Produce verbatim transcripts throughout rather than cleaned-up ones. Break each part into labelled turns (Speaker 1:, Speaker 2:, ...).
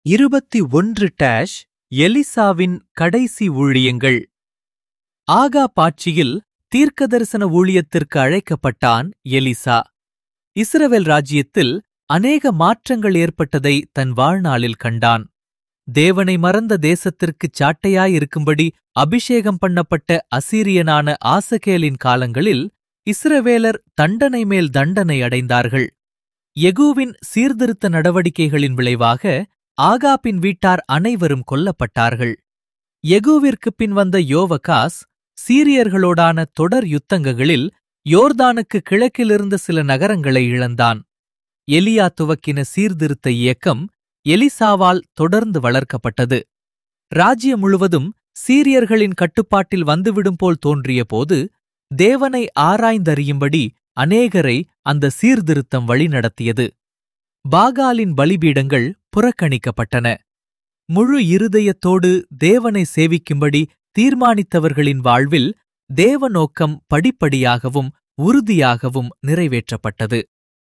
Speaker 1: இருபத்தி ஒன்று டேஷ் எலிசாவின் கடைசி ஊழியங்கள். ஆகாப் ஆட்சியில் தீர்க்கதரிசன ஊழியத்திற்கு அழைக்கப்பட்டான் எலிசா. இஸ்ரவேல் ராஜ்யத்தில் அநேக மாற்றங்கள் ஏற்பட்டதை தன் வாழ்நாளில் கண்டான். தேவனை மறந்த தேசத்திற்குச் சாட்டையாயிருக்கும்படி அபிஷேகம் பண்ணப்பட்ட அசீரியனான ஆசகேலின் காலங்களில் இஸ்ரவேலர் தண்டனை மேல் தண்டனை அடைந்தார்கள். யெகூவின் சீர்திருத்த நடவடிக்கைகளின் விளைவாக ஆகாபின் வீட்டார் அனைவரும் கொல்லப்பட்டார்கள். யெகூவிற்குப் பின் வந்த யோவகாஸ் சீரியர்களோடான தொடர் யுத்தங்களில் யோர்தானுக்கு கிழக்கிலிருந்த சில நகரங்களை இழந்தான். எலியா துவக்கின சீர்திருத்த இயக்கம் எலிசாவால் தொடர்ந்து வளர்க்கப்பட்டது. ராஜ்யம் முழுவதும் சீரியர்களின் கட்டுப்பாட்டில் வந்துவிடும் போல் தோன்றியபோது தேவனை ஆராய்ந்தறியும்படி அநேகரை அந்த சீர்திருத்தம் வழிநடத்தியது. பாகாலின் பலிபீடங்கள் புறக்கணிக்கப்பட்டன. முழு இருதயத்தோடு தேவனை சேவிக்கும்படி தீர்மானித்தவர்களின் வாழ்வில் தேவ நோக்கம் படிப்படியாகவும் உறுதியாகவும் நிறைவேற்றப்பட்டது.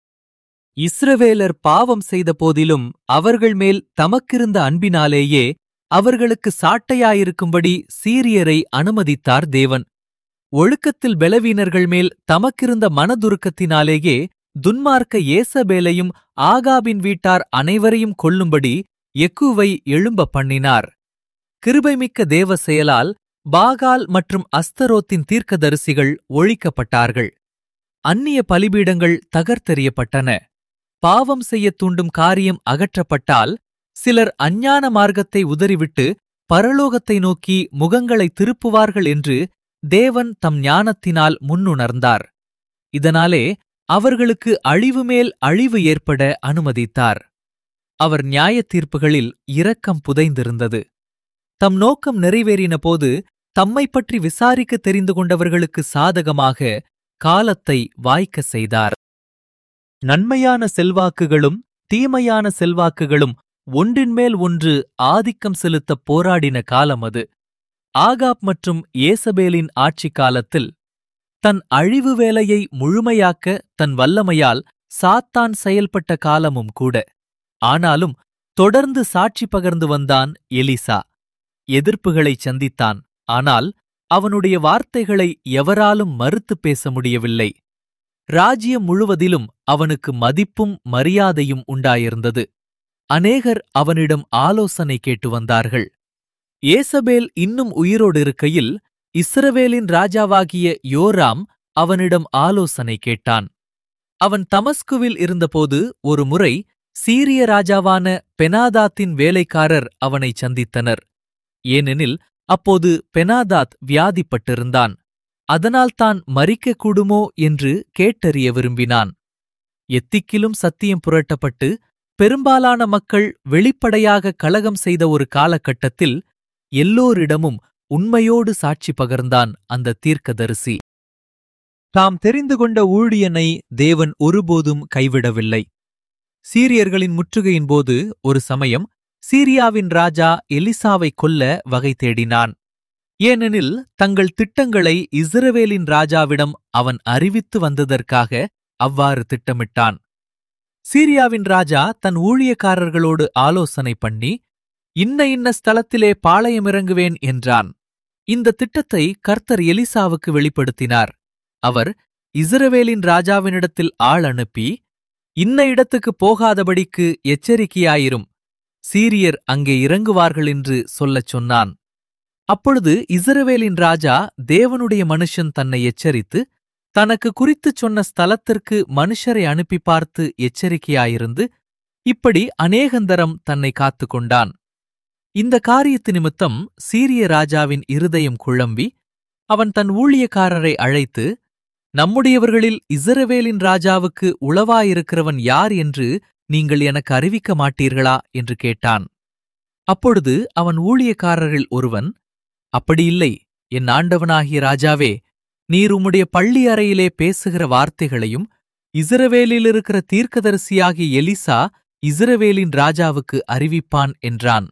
Speaker 1: இஸ்ரவேலர் பாவம் செய்த போதிலும் அவர்கள் மேல் தமக்கிருந்த அன்பினாலேயே அவர்களுக்கு சாட்டையாயிருக்கும்படி சீரியரை அனுமதித்தார் தேவன். ஒழுக்கத்தில் பலவீனர்கள் மேல் தமக்கிருந்த மனதுருக்கத்தினாலேயே துன்மார்க்க ஏசபேலையும் ஆகாபின் வீட்டார் அனைவரையும் கொல்லும்படி யெகூவை எழும்ப பண்ணினார். கிருபைமிக்க தேவ செயலால் பாகால் மற்றும் அஸ்தரோத்தின் தீர்க்கதரிசிகள் ஒழிக்கப்பட்டார்கள். அந்நிய பலிபீடங்கள் தகர்த்தெறியப்பட்டன. பாவம் செய்யத் தூண்டும் காரியம் அகற்றப்பட்டால் சிலர் அஞ்ஞான மார்க்கத்தை உதறிவிட்டு பரலோகத்தை நோக்கி முகங்களை திருப்புவார்கள் என்று தேவன் தம் ஞானத்தினால் முன்னுணர்ந்தார். இதனாலே அவர்களுக்கு அழிவு மேல் அழிவு ஏற்பட அனுமதித்தார். அவர் நியாயத் தீர்ப்புகளில் இரக்கம் புதைந்திருந்தது. தம் நோக்கம் நிறைவேறினபோது தம்மைப் பற்றி விசாரிக்க தெரிந்து கொண்டவர்களுக்கு சாதகமாக காலத்தை வாய்க்க செய்தார். நன்மையான செல்வாக்குகளும் தீமையான செல்வாக்குகளும் ஒன்றின்மேல் ஒன்று ஆதிக்கம் செலுத்தப் போராடின காலம் அது. ஆகாப் மற்றும் ஏசபேலின் ஆட்சிக் காலத்தில் தன் அழிவு வேலையை முழுமையாக்க தன் வல்லமையால் சாத்தான் செயல்பட்ட காலமும் கூட. ஆனாலும் தொடர்ந்து சாட்சி பகர்ந்து வந்தான் எலிசா. எதிர்ப்புகளைச் சந்தித்தான். ஆனால் அவனுடைய வார்த்தைகளை எவராலும் மறுத்துப் பேச முடியவில்லை. ராஜ்யம் முழுவதிலும் அவனுக்கு மதிப்பும் மரியாதையும் உண்டாயிருந்தது. அநேகர் அவனிடம் ஆலோசனை கேட்டு வந்தார்கள். ஏசபேல் இன்னும் உயிரோடு இருக்கையில் இஸ்ரவேலின் ராஜாவாகிய யோராம் அவனிடம் ஆலோசனை கேட்டான். அவன் தமஸ்குவில் இருந்தபோது ஒரு முறை சீரிய ராஜாவான பெனாதாத்தின் வேலைக்காரர் அவனைச் சந்தித்தனர். ஏனெனில் அப்போது பெனாதாத் வியாதிப்பட்டிருந்தான். அதனால் தான் மரிக்கக்கூடுமோ என்று கேட்டறிய விரும்பினான். எத்திக்கிலும் சத்தியம் புரட்டப்பட்டு பெரும்பாலான மக்கள் வெளிப்படையாக கலகம் செய்த ஒரு காலகட்டத்தில் எல்லோரிடமும் உண்மையோடு சாட்சி பகர்ந்தான் அந்த தீர்க்கதரிசி. தாம் தெரிந்து கொண்ட ஊழியனை தேவன் ஒருபோதும் கைவிடவில்லை. சீரியர்களின் முற்றுகையின்போது ஒரு சமயம் சீரியாவின் ராஜா எலிசாவை கொல்ல வகை தேடினான். ஏனெனில் தங்கள் திட்டங்களை இஸ்ரவேலின் ராஜாவிடம் அவன் அறிவித்து வந்ததற்காக அவ்வாறு திட்டமிட்டான். சீரியாவின் ராஜா தன் ஊழியக்காரர்களோடு ஆலோசனை பண்ணி இன்ன இன்ன ஸ்தலத்திலே பாளையமிறங்குவேன் என்றான். இந்த திட்டத்தை கர்த்தர் எலிசாவுக்கு வெளிப்படுத்தினார். அவர் இஸ்ரவேலின் ராஜாவினிடத்தில் ஆள் அனுப்பி, இன்ன இடத்துக்குப் போகாதபடிக்கு எச்சரிக்கையாயிரும், சீரியர் அங்கே இறங்குவார்கள் என்று சொல்லச் சொன்னான். அப்பொழுது இஸ்ரவேலின் ராஜா தேவனுடைய மனுஷன் தன்னை எச்சரித்து தனக்கு குறித்துச் சொன்ன ஸ்தலத்திற்கு மனுஷரை அனுப்பி பார்த்து எச்சரிக்கையாயிருந்து இப்படி அநேகந்தரம் தன்னை காத்துக்கொண்டான். இந்த காரியத்து நிமித்தம் சீரிய ராஜாவின் இருதயம் குழம்பி அவன் தன் ஊழியக்காரரை அழைத்து, நம்முடையவர்களில் இஸ்ரவேலின் ராஜாவுக்கு உளவாயிருக்கிறவன் யார் என்று நீங்கள் எனக்கு அறிவிக்க மாட்டீர்களா என்று கேட்டான். அப்பொழுது அவன் ஊழியக்காரரில் ஒருவன், அப்படியில்லை, என் ஆண்டவனாகிய ராஜாவே, நீர் உம்முடைய பள்ளி அறையிலே பேசுகிற வார்த்தைகளையும் இஸ்ரவேலிலிருக்கிற தீர்க்கதரிசியாகிய எலிசா இஸ்ரவேலின் ராஜாவுக்கு அறிவிப்பான் என்றான்.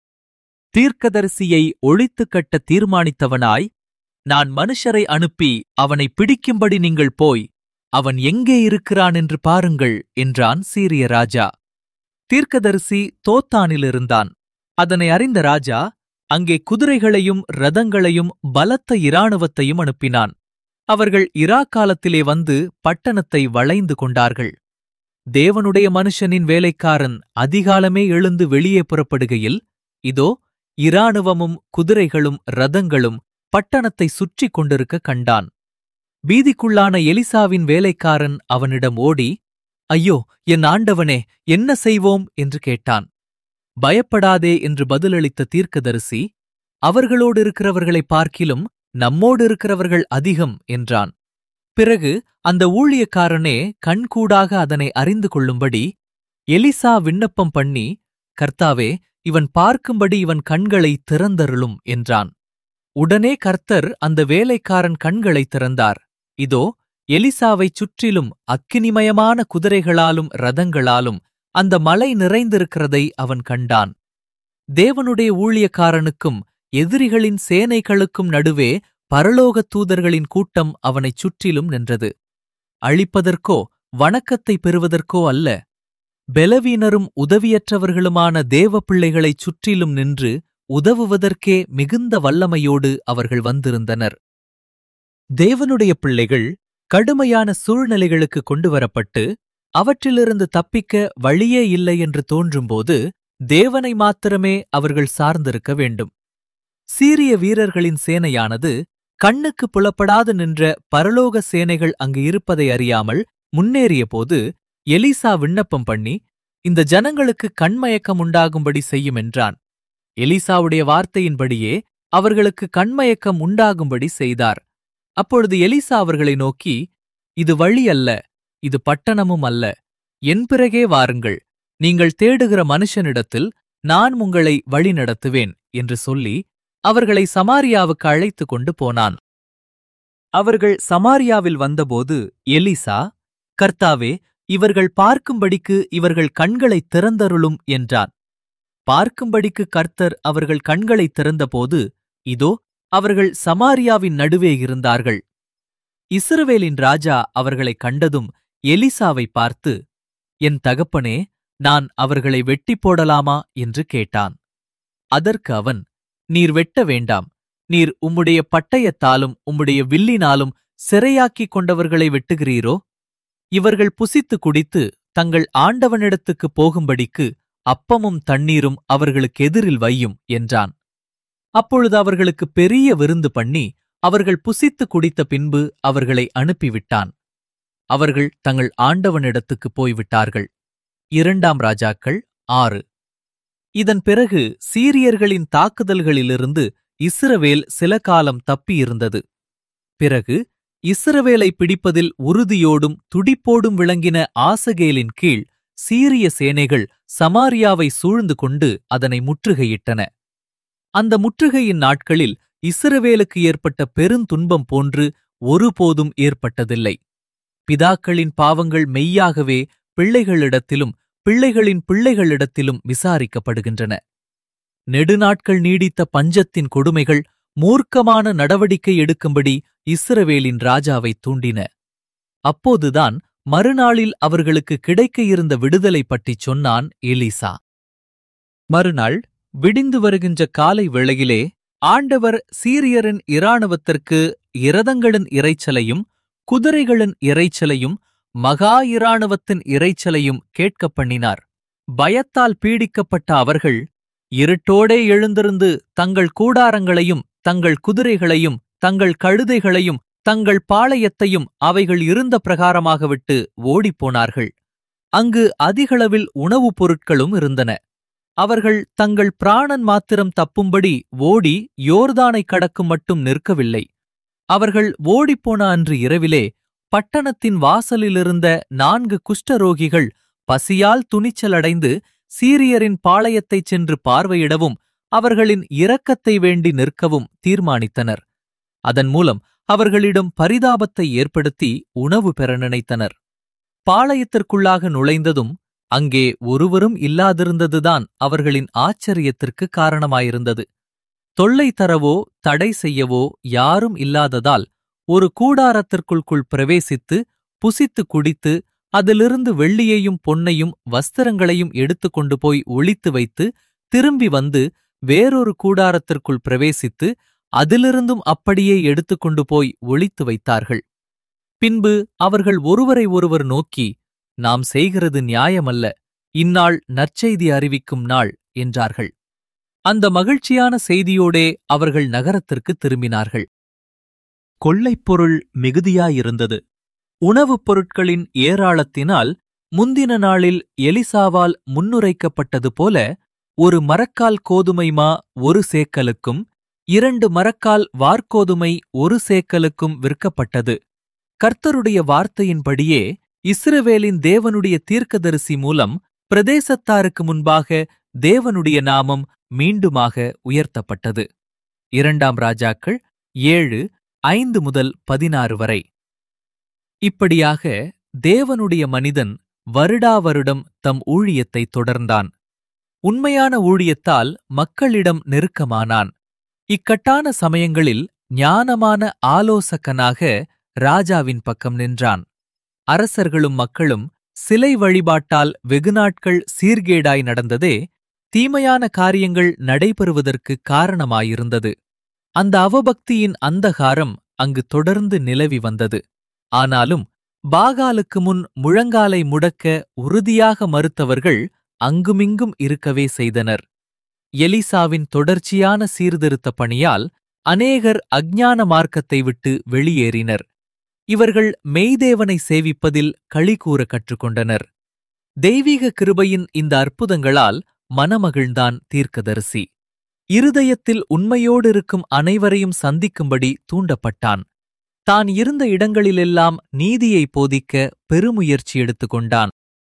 Speaker 1: தீர்க்கதரிசியை ஒழித்துக் கட்ட தீர்மானித்தவனாய், நான் மனுஷரை அனுப்பி அவனை பிடிக்கும்படி நீங்கள் போய் அவன் எங்கே இருக்கிறான் என்று பாருங்கள் என்றான் சீரிய ராஜா. தீர்க்கதரிசி தோத்தானிலிருந்தான். அதனை அறிந்த ராஜா அங்கே குதிரைகளையும் இரதங்களையும் பலத்த இராணுவத்தையும் அனுப்பினான். அவர்கள் இராக்காலத்திலே வந்து பட்டணத்தை வளைந்து கொண்டார்கள். தேவனுடைய மனுஷனின் வேலைக்காரன் அதிகாலமே எழுந்து வெளியே புறப்படுகையில், இதோ இராணுவமும் குதிரைகளும் இரதங்களும் பட்டணத்தை சுற்றிக் கொண்டிருக்க கண்டான். பீதிக்குள்ளான எலிசாவின் வேலைக்காரன் அவனிடம் ஓடி, ஐயோ, என் ஆண்டவனே, என்ன செய்வோம் என்று கேட்டான். பயப்படாதே என்று பதிலளித்த தீர்க்கதரிசி, அவர்களோடு இருக்கிறவர்களை பார்க்கிலும் நம்மோடு இருக்கிறவர்கள் அதிகம் என்றான். பிறகு அந்த ஊழியக்காரனே கண்கூடாக அதனை அறிந்து கொள்ளும்படி எலிசா விண்ணப்பம் பண்ணி, கர்த்தாவே, இவன் பார்க்கும்படி இவன் கண்களை திறந்தருளும் என்றான். உடனே கர்த்தர் அந்த வேலைக்காரன் கண்களை திறந்தார். இதோ, எலிசாவைச் சுற்றிலும் அக்கினிமயமான குதிரைகளாலும் இரதங்களாலும் அந்த மலை நிறைந்திருக்கிறதை அவன் கண்டான். தேவனுடைய ஊழியக்காரனுக்கும் எதிரிகளின் சேனைகளுக்கும் நடுவே பரலோகத் தூதர்களின் கூட்டம் அவனைச் சுற்றிலும் நின்றது. அழிப்பதற்கோ வணக்கத்தை பெறுவதற்கோ அல்ல, பெலவீனரும் உதவியற்றவர்களுமான தேவ பிள்ளைகளைச் சுற்றிலும் நின்று உதவுவதற்கே மிகுந்த வல்லமையோடு அவர்கள் வந்திருந்தனர். தேவனுடைய பிள்ளைகள் கடுமையான சூழ்நிலைகளுக்கு கொண்டுவரப்பட்டு அவற்றிலிருந்து தப்பிக்க வழியே இல்லை என்று தோன்றும்போது தேவனை மாத்திரமே அவர்கள் சார்ந்திருக்க வேண்டும். சீரிய வீரர்களின் சேனையானது கண்ணுக்கு புலப்படாது நின்ற பரலோக சேனைகள் அங்கு இருப்பதை அறியாமல் முன்னேறியபோது எலிசா விண்ணப்பம் பண்ணி, இந்த ஜனங்களுக்கு கண்மயக்கம் உண்டாகும்படி செய்யும் என்றான். எலிசாவுடைய வார்த்தையின்படியே அவர்களுக்கு கண்மயக்கம் உண்டாகும்படி செய்தார். அப்பொழுது எலிசா அவர்களை நோக்கி, இது வழி அல்ல, இது பட்டணமும் அல்ல, என் பிறகே வாருங்கள், நீங்கள் தேடுகிற மனுஷனிடத்தில் நான் உங்களை வழி நடத்துவேன் என்று சொல்லி அவர்களை சமாரியாவுக்கு அழைத்துக் கொண்டு போனான். அவர்கள் சமாரியாவில் வந்தபோது எலிசா, கர்த்தாவே, இவர்கள் பார்க்கும்படிக்கு இவர்கள் கண்களைத் திறந்தருளும் என்றான். பார்க்கும்படிக்கு கர்த்தர் அவர்கள் கண்களைத் திறந்தபோது, இதோ, அவர்கள் சமாரியாவின் நடுவே இருந்தார்கள். இஸ்ரவேலின் ராஜா அவர்களைக் கண்டதும் எலிசாவை பார்த்து, என் தகப்பனே, நான் அவர்களை வெட்டிப் போடலாமா என்று கேட்டான். அதற்கு அவன், நீர் வெட்ட வேண்டாம், நீர் உம்முடைய பட்டயத்தாலும் உம்முடைய வில்லினாலும் சிறையாக்கிக் கொண்டவர்களை வெட்டுகிறீரோ? இவர்கள் புசித்து குடித்து தங்கள் ஆண்டவனிடத்துக்குப் போகும்படிக்கு அப்பமும் தண்ணீரும் அவர்களுக்கு எதிரில் வையும் என்றான். அப்பொழுது அவர்களுக்கு பெரிய விருந்து பண்ணி அவர்கள் புசித்து குடித்த பின்பு அவர்களை அனுப்பிவிட்டான். அவர்கள் தங்கள் ஆண்டவனிடத்துக்குப் போய்விட்டார்கள். இரண்டாம் ராஜாக்கள் ஆறு. இதன் பிறகு சீரியர்களின் தாக்குதல்களிலிருந்து இஸ்ரவேல் சில காலம் தப்பியிருந்தது. பிறகு இஸ்ரவேலை பிடிப்பதில் உறுதியோடும் துடிப்போடும் விளங்கின ஆசகேலின் கீழ் சீரிய சேனைகள் சமாரியாவை சூழ்ந்து கொண்டு அதனை முற்றுகையிட்டன. அந்த முற்றுகையின் நாட்களில் இஸ்ரவேலுக்கு ஏற்பட்ட பெருந்துன்பம் போன்று ஒருபோதும் ஏற்பட்டதில்லை. பிதாக்களின் பாவங்கள் மெய்யாகவே பிள்ளைகளிடத்திலும் பிள்ளைகளின் பிள்ளைகளிடத்திலும் விசாரிக்கப்படுகின்றன. நெடுநாட்கள் நீடித்த பஞ்சத்தின் கொடுமைகள் மூர்க்கமான நடவடிக்கை எடுக்கும்படி இஸ்ரவேலின் ராஜாவை தூண்டின. அப்போதுதான் மறுநாளில் அவர்களுக்கு கிடைக்க இருந்த விடுதலை பற்றிச் சொன்னான் எலிசா. மறுநாள் விடிந்து வருகின்ற காலை வேளையிலே ஆண்டவர் சீரியரின் இராணுவத்திற்கு இரதங்களின் இரைச்சலையும் குதிரைகளின் இரைச்சலையும் மகா இராணுவத்தின் இரைச்சலையும் கேட்கப் பண்ணினார். பயத்தால் பீடிக்கப்பட்ட அவர்கள் இருட்டோடே எழுந்திருந்து தங்கள் கூடாரங்களையும் தங்கள் குதிரைகளையும் தங்கள் கழுதைகளையும் தங்கள் பாளையத்தையும் அவைகள் இருந்த பிரகாரமாக விட்டு ஓடிப்போனார்கள். அங்கு அதிகளவில் உணவுப் பொருட்களும் இருந்தன. அவர்கள் தங்கள் பிராணன் மாத்திரம் தப்பும்படி ஓடி யோர்தானை கடக்கும் மட்டும் நிற்கவில்லை. அவர்கள் ஓடிப்போன அன்று இரவிலே பட்டணத்தின் வாசலிலிருந்த நான்கு குஷ்டரோகிகள் பசியால் துணிச்சலடைந்து சீரியரின் பாளையத்தைச் சென்று பார்வையிடவும் அவர்களின் இரக்கத்தை வேண்டி நிற்கவும் தீர்மானித்தனர். அதன் மூலம் அவர்களிடம் பரிதாபத்தை ஏற்படுத்தி உணவு பெற நினைத்தனர். பாளையத்திற்குள்ளாக நுழைந்ததும் அங்கே ஒருவரும் இல்லாதிருந்ததுதான் அவர்களின் ஆச்சரியத்திற்கு காரணமாயிருந்தது. தொல்லை தரவோ தடை செய்யவோ யாரும் இல்லாததால் ஒரு கூடாரத்திற்குள்குள் பிரவேசித்து புசித்து குடித்து அதிலிருந்து வெள்ளியையும் பொன்னையும் வஸ்திரங்களையும் எடுத்துக்கொண்டு போய் ஒளித்து வைத்து திரும்பி வந்து வேறொரு கூடாரத்திற்குள் பிரவேசித்து அதிலிருந்தும் அப்படியே எடுத்துக்கொண்டு போய் ஒளித்து வைத்தார்கள். பின்பு அவர்கள் ஒருவரை ஒருவர் நோக்கி, நாம் செய்கிறது நியாயமல்ல, இந்நாள் நற்செய்தி அறிவிக்கும் நாள் என்றார்கள். அந்த மகிழ்ச்சியான செய்தியோடே அவர்கள் நகரத்திற்கு திரும்பினார்கள். கொள்ளைப்பொருள் மிகுதியாயிருந்தது. உணவுப் பொருட்களின் ஏராளத்தினால் முந்தின நாளில் எலிசாவால் முன்னுரைக்கப்பட்டது போல ஒரு மரக்கால் கோதுமை மா ஒரு சேக்கலுக்கும் இரண்டு மரக்கால் வார்கோதுமை ஒரு சேக்கலுக்கும் விற்கப்பட்டது. கர்த்தருடைய வார்த்தையின்படியே இஸ்ரவேலின் தேவனுடைய தீர்க்கதரிசி மூலம் பிரதேசத்தாருக்கு முன்பாக தேவனுடைய நாமம் மீண்டுமாக உயர்த்தப்பட்டது. இரண்டாம் ராஜாக்கள் ஏழு ஐந்து முதல் பதினாறு வரை. இப்படியாக தேவனுடைய மனிதன் வருடா வருடம் தம் ஊழியத்தை தொடர்ந்தான். உண்மையான ஊழியத்தால் மக்களிடம் நெருக்கமானான். இக்கட்டான சமயங்களில் ஞானமான ஆலோசகனாக ராஜாவின் பக்கம் நின்றான். அரசர்களும் மக்களும் சிலை வழிபாட்டால் வெகுநாட்கள் சீர்கேடாய் நடந்ததே தீமையான காரியங்கள் நடைபெறுவதற்கு காரணமாயிருந்தது. அந்த அவபக்தியின் அந்தகாரம் அங்கு தொடர்ந்து நிலவி வந்தது. ஆனாலும் பாகாலுக்கு முன் முழங்காலை முடக்க உறுதியாக மறுத்தவர்கள் அங்குமிங்கும் இருக்கவே செய்தனர். எலிசாவின் தொடர்ச்சியான சீர்திருத்த பணியால் அநேகர் அஞ்ஞான மார்க்கத்தை விட்டு வெளியேறினர். இவர்கள் மெய்தேவனை சேவிப்பதில் களிகூற கற்றுக்கொண்டனர். தெய்வீக கிருபையின் இந்த அற்புதங்களால் மனமகிழ்ந்தான் தீர்க்கதரிசி. இருதயத்தில் உண்மையோடிருக்கும் அனைவரையும் சந்திக்கும்படி தூண்டப்பட்டான். தான் இருந்த இடங்களிலெல்லாம் நீதியை போதிக்க பெருமுயற்சி எடுத்துக்கொண்டான்.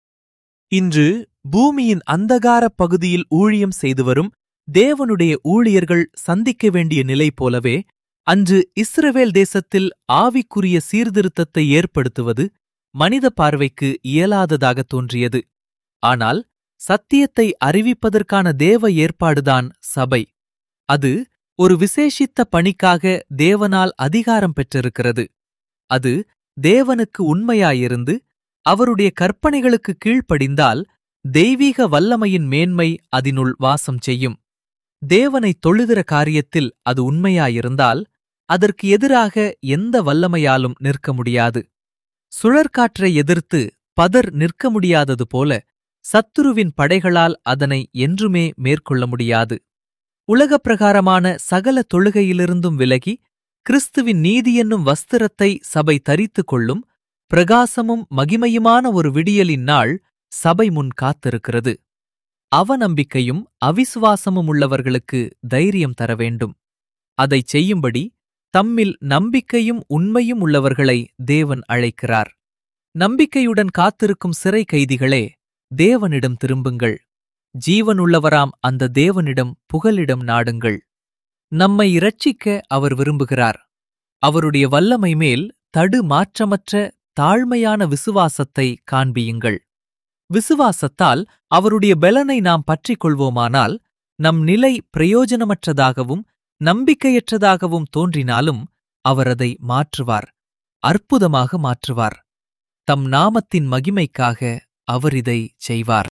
Speaker 1: இன்று பூமியின் அந்தகாரப் பகுதியில் ஊழியம் செய்து வரும் தேவனுடைய ஊழியர்கள் சந்திக்க வேண்டிய நிலை போலவே அன்று இஸ்ரவேல் தேசத்தில் ஆவிக்குரிய சீர்திருத்தத்தை ஏற்படுத்துவது மனித பார்வைக்கு இயலாததாக தோன்றியது. ஆனால் சத்தியத்தை அறிவிப்பதற்கான தேவ ஏற்பாடுதான் சபை. அது ஒரு விசேஷித்த பணிக்காக தேவனால் அதிகாரம் பெற்றிருக்கிறது. அது தேவனுக்கு உண்மையாயிருந்து அவருடைய கற்பனைகளுக்கு கீழ்ப்படிந்தால் தெய்வீக வல்லமையின் மேன்மை அதனுள் வாசம் செய்யும். தேவனை தொழுகிற காரியத்தில் அது உண்மையாயிருந்தால் அதற்கு எதிராக எந்த வல்லமையாலும் நிற்க முடியாது. சுழற்காற்றை எதிர்த்து பதர் நிற்க முடியாதது போல சத்துருவின் படைகளால் அதனை என்றுமே மேற்கொள்ள முடியாது. உலகப்பிரகாரமான சகல தொழுகையிலிருந்தும் விலகி கிறிஸ்துவின் நீதி என்னும் வஸ்திரத்தை சபை தரித்துக் கொள்ளும் பிரகாசமும் மகிமையுமான ஒரு விடியலின் நாள் சபை முன் காத்திருக்கிறது. அவநம்பிக்கையும் அவிசுவாசமும் உள்ளவர்களுக்கு தைரியம் தர வேண்டும். அதைச் செய்யும்படி தம்மில் நம்பிக்கையும் உண்மையும் உள்ளவர்களை தேவன் அழைக்கிறார். நம்பிக்கையுடன் காத்திருக்கும் சிறை கைதிகளே, தேவனிடம் திரும்புங்கள். ஜீவனுள்ளவராம் அந்த தேவனிடம் புகலிடம் நாடுங்கள். நம்மை இரட்சிக்க அவர் விரும்புகிறார். அவருடைய வல்லமை மேல் தடு மாற்றமற்ற தாழ்மையான விசுவாசத்தை காண்பியுங்கள். விசுவாசத்தால் அவருடைய பெலனை நாம் பற்றிக் கொள்வோமானால் நம் நிலை பிரயோஜனமற்றதாகவும் நம்பிக்கையற்றதாகவும் தோன்றினாலும் அவர் அதை மாற்றுவார், அற்புதமாக மாற்றுவார். தம் நாமத்தின் மகிமைக்காக அவர் இதை செய்வார்.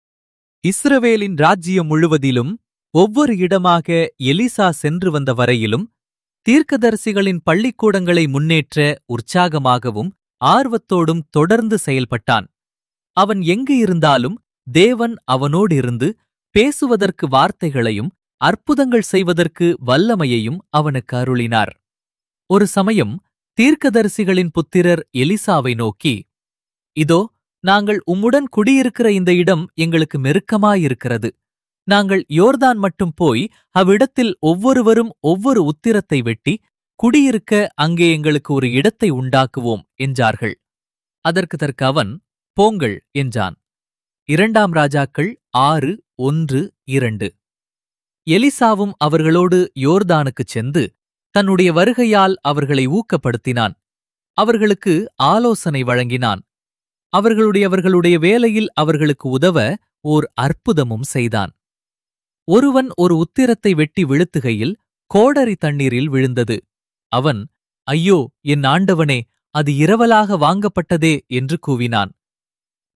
Speaker 1: இஸ்ரவேலின் ராஜ்யம் முழுவதிலும் ஒவ்வொரு இடமாக எலிசா சென்று வந்த வரையிலும் தீர்க்கதரிசிகளின் பள்ளிக்கூடங்களை முன்னேற்ற உற்சாகமாகவும் ஆர்வத்தோடும் தொடர்ந்து செயல்பட்டான். அவன் எங்கு இருந்தாலும் தேவன் அவனோடிருந்து பேசுவதற்கு வார்த்தைகளையும் அற்புதங்கள் செய்வதற்கு வல்லமையையும் அவனுக்கு அருளினார். ஒரு சமயம் தீர்க்கதரிசிகளின் புத்திரர் எலிசாவை நோக்கி, இதோ நாங்கள் உம்முடன் குடியிருக்கிற இந்த இடம் எங்களுக்கு மெருக்கமாயிருக்கிறது. நாங்கள் யோர்தான் மட்டும் போய் அவ்விடத்தில் ஒவ்வொருவரும் ஒவ்வொரு உத்திரத்தை வெட்டி குடியிருக்க அங்கே எங்களுக்கு ஒரு இடத்தை உண்டாக்குவோம் என்றார்கள். அதற்கு தற்க அவன், போங்கள் என்றான். இரண்டாம் ராஜாக்கள் ஆறு ஒன்று இரண்டு. எலிசாவும் அவர்களோடு யோர்தானுக்குச் சென்று தன்னுடைய வருகையால் அவர்களை ஊக்கப்படுத்தினான். அவர்களுக்கு ஆலோசனை வழங்கினான். அவர்களுடையவர்களுடைய வேலையில் அவர்களுக்கு உதவ ஓர் அற்புதமும் செய்தான். ஒருவன் ஒரு உத்திரத்தை வெட்டி விழுத்துகையில் கோடரி தண்ணீரில் விழுந்தது. அவன், ஐயோ என் ஆண்டவனே, அது இரவலாக வாங்கப்பட்டதே என்று கூவினான்.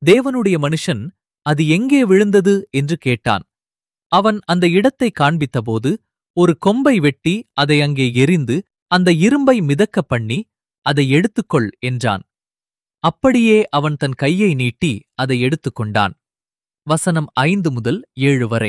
Speaker 1: தேவனுடைய மனுஷன், அது எங்கே விழுந்தது என்று கேட்டான். அவன் அந்த இடத்தை காண்பித்தபோது, ஒரு கொம்பை வெட்டி அதை அங்கே எறிந்து அந்த இரும்பை மிதக்கப் பண்ணி, அதை எடுத்துக்கொள் என்றான். அப்படியே அவன் தன் கையை நீட்டி அதை எடுத்துக்கொண்டான். வசனம் ஐந்து முதல் ஏழு வரை.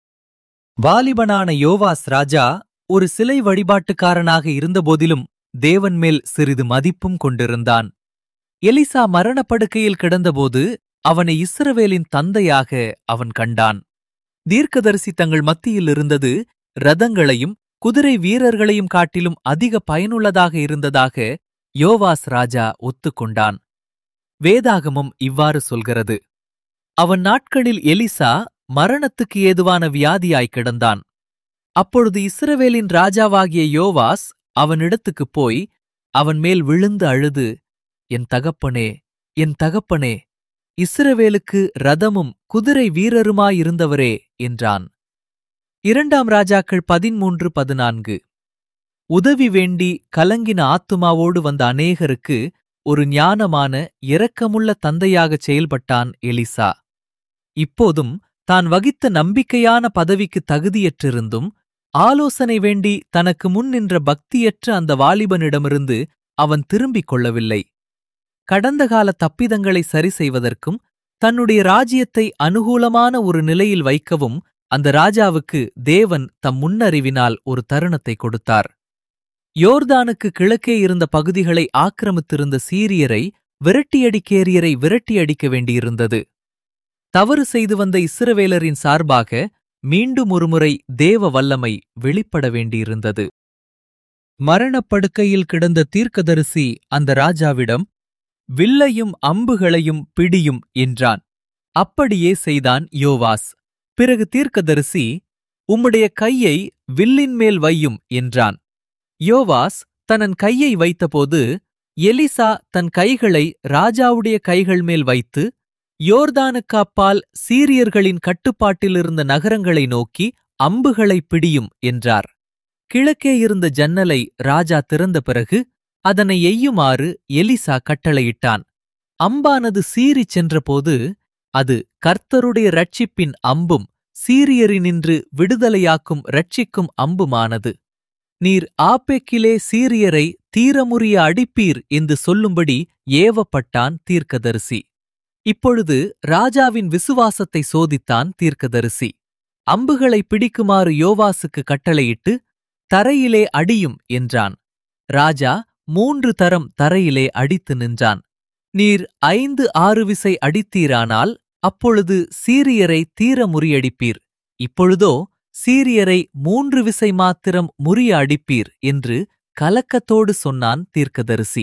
Speaker 1: வாலிபனான யோவாஸ் ராஜா ஒரு சிலை வழிபாட்டுக்காரனாக இருந்தபோதிலும் தேவன் மேல் சிறிது மதிப்பும் கொண்டிருந்தான். எலிசா மரணப்படுக்கையில் கிடந்தபோது அவனை இஸ்ரவேலின் தந்தையாக அவன் கண்டான். தீர்க்கதரிசி தங்கள் மத்தியில் இருந்தது இரதங்களையும் குதிரை வீரர்களையும் காட்டிலும் அதிக பயனுள்ளதாக இருந்ததாக யோவாஸ் ராஜா ஒத்துக்கொண்டான். வேதாகமம் இவ்வாறு சொல்கிறது: அவன் நாட்களில் எலிசா மரணத்துக்கு ஏதுவான வியாதியாய் கிடந்தான். அப்பொழுது இஸ்ரவேலின் ராஜாவாகிய யோவாஸ் அவனிடத்துக்குப் போய் அவன் மேல் விழுந்து அழுது, என் தகப்பனே, என் தகப்பனே, இஸ்ரவேலுக்கு இரதமும் குதிரை வீரருமாயிருந்தவரே என்றான். இரண்டாம் ராஜாக்கள் பதிமூன்று பதினான்கு. உதவி வேண்டி கலங்கின ஆத்துமாவோடு வந்த அநேகருக்கு ஒரு ஞானமான இரக்கமுள்ள தந்தையாகச் செயல்பட்டான் எலிசா. இப்போதும் தான் வகித்த நம்பிக்கையான பதவிக்கு தகுதியற்றிருந்தும் ஆலோசனை வேண்டி தனக்கு முன் நின்ற பக்தியற்ற அந்த வாலிபனிடமிருந்து அவன் திரும்பிக் கொள்ளவில்லை. கடந்த கால தப்பிதங்களை சரி செய்வதற்கும் தன்னுடைய ராஜ்யத்தை அனுகூலமான ஒரு நிலையில் வைக்கவும் அந்த ராஜாவுக்கு தேவன் தம் முன்னறிவினால் ஒரு தருணத்தை கொடுத்தார். யோர்தானுக்கு கிழக்கே இருந்த பகுதிகளை ஆக்கிரமித்திருந்த சீரியரை விரட்டியடிக்கேரியரை விரட்டியடிக்க வேண்டியிருந்தது. தவறு செய்து வந்த இஸ்ரவேலரின் சார்பாக மீண்டும் ஒருமுறை தேவ வல்லமை வெளிப்பட வேண்டியிருந்தது. மரணப்படுக்கையில் கிடந்த தீர்க்கதரிசி அந்த ராஜாவிடம், வில்லையும் அம்புகளையும் பிடியும் என்றான். அப்படியே செய்தான் யோவாஸ். பிறகு தீர்க்கதரிசி, உம்முடைய கையை வில்லின் மேல் வையும் என்றான். யோவாஸ் தன் கையை வைத்தபோது எலிசா தன் கைகளை ராஜாவுடைய கைகள் மேல் வைத்து, யோர்தானுக்கு அப்பால் சீரியர்களின் கட்டுப்பாட்டிலிருந்த நகரங்களை நோக்கி அம்புகளை பிடியும் என்றார். கிழக்கே இருந்த ஜன்னலை ராஜா திறந்த பிறகு அதனை எய்யுமாறு எலிசா கட்டளையிட்டான். அம்பானது சீறிச் சென்றபோது அது கர்த்தருடைய இரட்சிப்பின் அம்பும் சீரியரினின்று விடுதலையாக்கும் இரட்சிக்கும் அம்புமானது. நீர் ஆப்பெக்கிலே சீரியரை தீரமுறிய அடிப்பீர் என்று சொல்லும்படி ஏவப்பட்டான் தீர்க்கதரிசி. இப்பொழுது ராஜாவின் விசுவாசத்தை சோதித்தான் தீர்க்கதரிசி. அம்புகளை பிடிக்குமாறு யோவாசுக்கு கட்டளையிட்டு, தரையிலே அடியும் என்றான். ராஜா மூன்று தரம் தரையிலே அடித்து நின்றான். நீர் ஐந்து ஆறு விசை அடித்தீரானால் அப்பொழுது சீரியரை தீர முறியடிப்பீர். இப்பொழுதோ சீரியரை மூன்று விசை மாத்திரம் முறிய அடிப்பீர் என்று கலக்கத்தோடு சொன்னான் தீர்க்கதரிசி.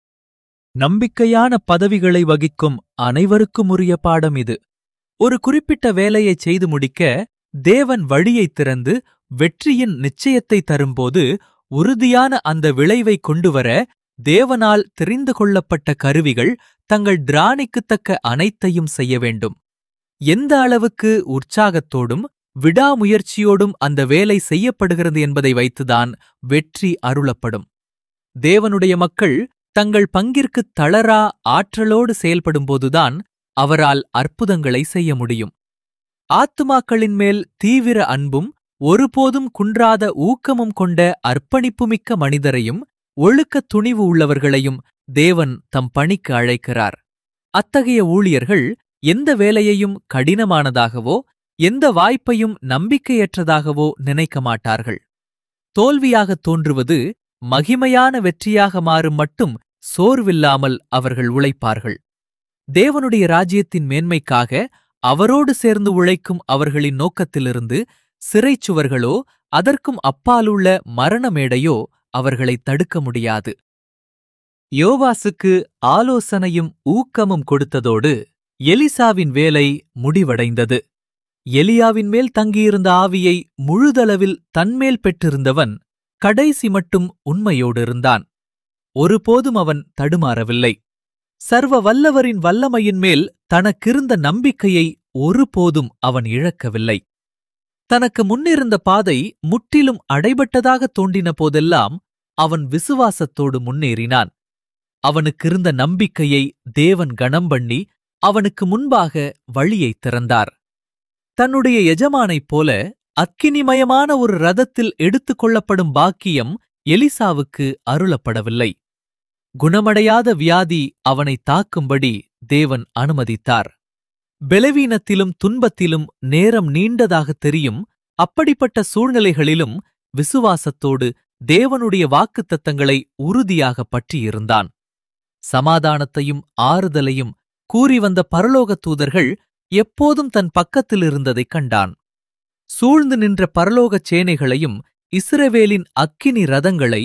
Speaker 1: நம்பிக்கையான பதவிகளை வகிக்கும் அனைவருக்கும் உரிய பாடம் இது. ஒரு குறிப்பிட்ட வேலையைச் செய்து முடிக்க தேவன் வழியைத் திறந்து வெற்றியின் நிச்சயத்தை தரும்போது உறுதியான அந்த விளைவை கொண்டுவர தேவனால் தெரிந்து கொள்ளப்பட்ட கருவிகள் தங்கள் திராணிக்குத்தக்க அனைத்தையும் செய்ய வேண்டும். எந்த அளவுக்கு உற்சாகத்தோடும் விடாமுயற்சியோடும் அந்த வேலை செய்யப்படுகிறது என்பதை வைத்துதான் வெற்றி அருளப்படும். தேவனுடைய மக்கள் தங்கள் பங்கிற்குத் தளரா ஆற்றலோடு செயல்படும்போதுதான் அவரால் அற்புதங்களை செய்ய முடியும். ஆத்துமாக்களின் மேல் தீவிர அன்பும் ஒருபோதும் குன்றாத ஊக்கமும் கொண்ட அர்ப்பணிப்புமிக்க மனிதரையும் ஒழுக்கத் துணிவு உள்ளவர்களையும் தேவன் தம் பணிக்கு அழைக்கிறார். அத்தகைய ஊழியர்கள் எந்த வேலையையும் கடினமானதாகவோ எந்த வாய்ப்பையும் நம்பிக்கையற்றதாகவோ நினைக்க மாட்டார்கள். தோல்வியாகத் தோன்றுவது மகிமையான வெற்றியாக மாறும் மட்டும் சோர்வில்லாமல் அவர்கள் உழைப்பார்கள். தேவனுடைய ராஜ்யத்தின் மேன்மைக்காக அவரோடு சேர்ந்து உழைக்கும் அவர்களின் நோக்கத்திலிருந்து சிறைச்சுவர்களோ அதற்கும் அப்பாலுள்ள மரணமேடையோ அவர்களை தடுக்க முடியாது. யோவாசுக்கு ஆலோசனையும் ஊக்கமும் கொடுத்ததோடு எலிசாவின் வேலை முடிவடைந்தது. எலியாவின் மேல் தங்கியிருந்த ஆவியை முழுதளவில் தன்மேல் பெற்றிருந்தவன் கடைசி மட்டும் உண்மையோடு இருந்தான். ஒருபோதும் அவன் தடுமாறவில்லை. சர்வ வல்லவரின் வல்லமையின் மேல் தனக்கிருந்த நம்பிக்கையை ஒருபோதும் அவன் இழக்கவில்லை. தனக்கு முன்னிருந்த பாதை முற்றிலும் அடைபட்டதாக தோன்றின போதெல்லாம் அவன் விசுவாசத்தோடு முன்னேறினான். அவனுக்கிருந்த நம்பிக்கையை தேவன் கனம் பண்ணி அவனுக்கு முன்பாக வழியைத் திறந்தார். தன்னுடைய எஜமானைப் போல அக்கினிமயமான ஒரு ரதத்தில் எடுத்துக் கொள்ளப்படும் பாக்கியம் எலிசாவுக்கு அருளப்படவில்லை. குணமடையாத வியாதி அவனை தாக்கும்படி தேவன் அனுமதித்தார். பலவீனத்திலும் துன்பத்திலும் நேரம் நீண்டதாகத் தெரியும். அப்படிப்பட்ட சூழ்நிலைகளிலும் விசுவாசத்தோடு தேவனுடைய வாக்குத்தத்தங்களை உறுதியாக பற்றியிருந்தான். சமாதானத்தையும் ஆறுதலையும் கூறி வந்த பரலோகத் தூதர்கள் எப்போதும் தன் பக்கத்தில் இருந்ததைக் கண்டான். சூழ்ந்து நின்ற பரலோகச் சேனைகளையும் இஸ்ரவேலின் அக்கினி ரதங்களை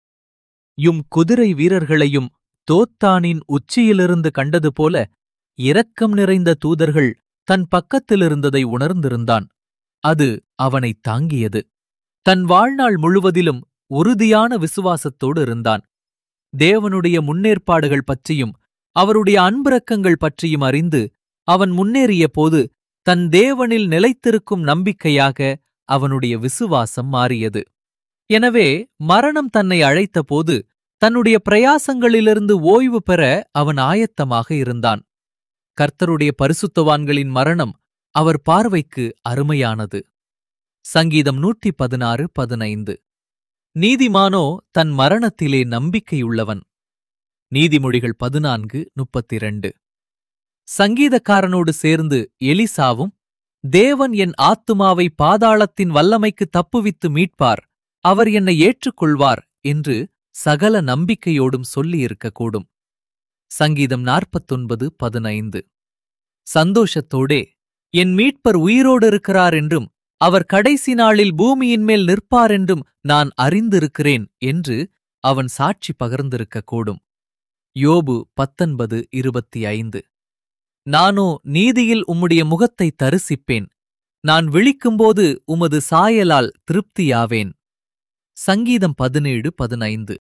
Speaker 1: யும் குதிரை வீரர்களையும் தோத்தானின் உச்சியிலிருந்து கண்டது போல இரக்கம் நிறைந்த தூதர்கள் தன் பக்கத்திலிருந்ததை உணர்ந்திருந்தான். அது அவனைத் தாங்கியது. தன் வாழ்நாள் முழுவதிலும் உறுதியான விசுவாசத்தோடு இருந்தான். தேவனுடைய முன்னேற்பாடுகள் பற்றியும் அவருடைய அன்பிரக்கங்கள் பற்றியும் அறிந்து அவன் முன்னேறிய போது தன் தேவனில் நிலைத்திருக்கும் நம்பிக்கையாக அவனுடைய விசுவாசம் மாறியது. எனவே மரணம் தன்னை அழைத்தபோது தன்னுடைய பிரயாசங்களிலிருந்து ஓய்வு பெற அவன் ஆயத்தமாக இருந்தான். கர்த்தருடைய பரிசுத்தவான்களின் மரணம் அவர் பார்வைக்கு அருமையானது. சங்கீதம் நூற்றி பதினாறு பதினைந்து. நீதிமானோ தன் மரணத்திலே நம்பிக்கையுள்ளவன். நீதிமொழிகள் பதினான்கு முப்பத்திரண்டு. சங்கீதக்காரனோடு சேர்ந்து எலிசாவும், தேவன் என் ஆத்துமாவை பாதாளத்தின் வல்லமைக்கு தப்புவித்து மீட்பார், அவர் என்னை ஏற்றுக்கொள்வார் என்று சகல நம்பிக்கையோடும் சொல்லியிருக்கக்கூடும். சங்கீதம் நாற்பத்தொன்பது பதினைந்து. சந்தோஷத்தோடே என் மீட்பர் உயிரோடு இருக்கிறார் என்றும் அவர் கடைசி நாளில் பூமியின் மேல் நிற்பார் என்றும் நான் அறிந்திருக்கிறேன் என்று அவன் சாட்சி பகர்ந்திருக்கக்கூடும். யோபு பத்தொன்பது இருபத்தி ஐந்து. நானோ நீதியில் உம்முடைய முகத்தை தரிசிப்பேன், நான் விழிக்கும்போது உமது சாயலால் திருப்தியாவேன். சங்கீதம் பதினேழு பதினைந்து.